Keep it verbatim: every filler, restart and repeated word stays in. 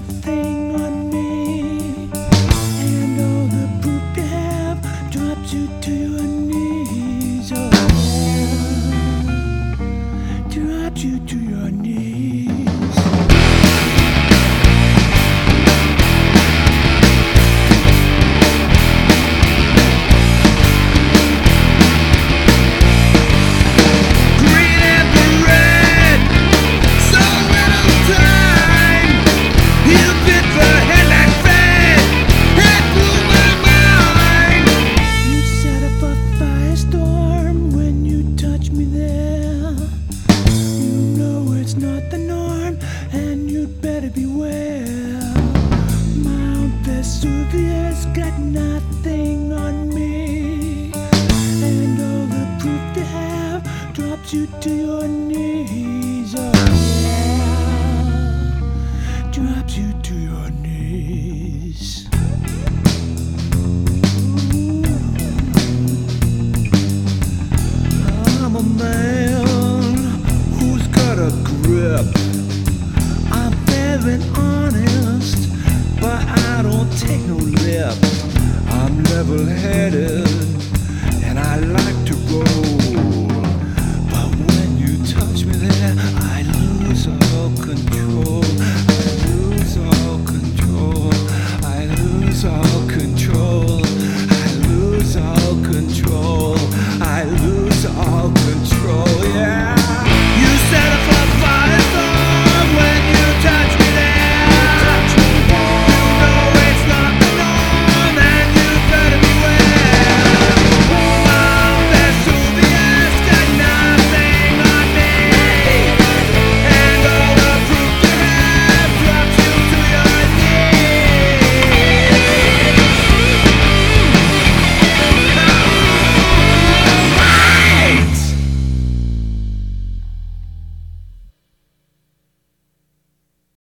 nothing on me, and all the proof you have drops you to your knees. Oh, yeah, drops you to your knees. Beware, Mount Vesuvius got nothing on me, and all the proof you have drops you to your knees. Oh, yeah, drops you to your knees. Ooh. I'm a man who's got a grip. Honest, but I don't take no lip. I'm level-headed.